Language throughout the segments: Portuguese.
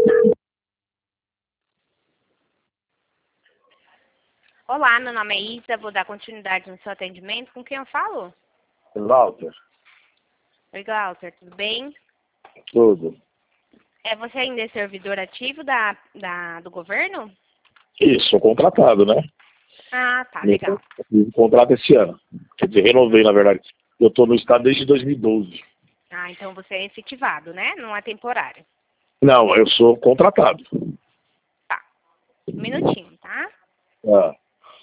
Olá, meu nome é Isa, vou dar continuidade no seu atendimento. Com quem eu falo? Walter, Oi, Walter, tudo bem? tudo. Você ainda é servidor ativo do governo? Isso, sou contratado, né? Ah, tá, Eu legal. fiz o contrato esse ano. Quer dizer, renovei, na verdade. Eu estou no estado desde 2012. Ah, então você é efetivado, né? Não é temporário. Não, eu sou contratado. Tá, um minutinho, tá? Ah,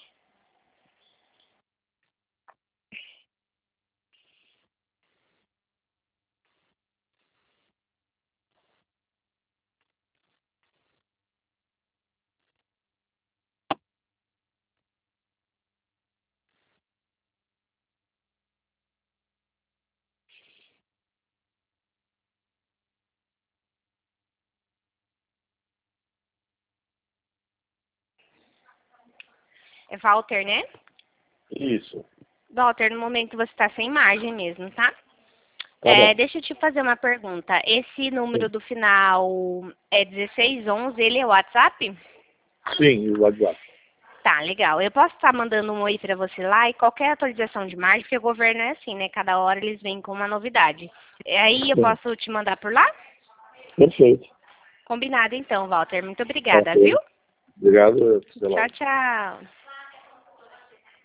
É Walter, né? isso. Walter, no momento você está sem margem mesmo, tá? Tá bom. Deixa eu te fazer uma pergunta. Esse número do final é 1611, ele é o WhatsApp? Sim, o WhatsApp. Tá, legal. Eu posso estar mandando um oi pra você lá e qualquer atualização de margem, porque o governo é assim, né? Cada hora eles vêm com uma novidade. Aí eu Sim. posso te mandar por lá? Perfeito. Combinado então, Walter. Muito obrigada, viu? Ok. Obrigado. Até logo. Tchau, tchau.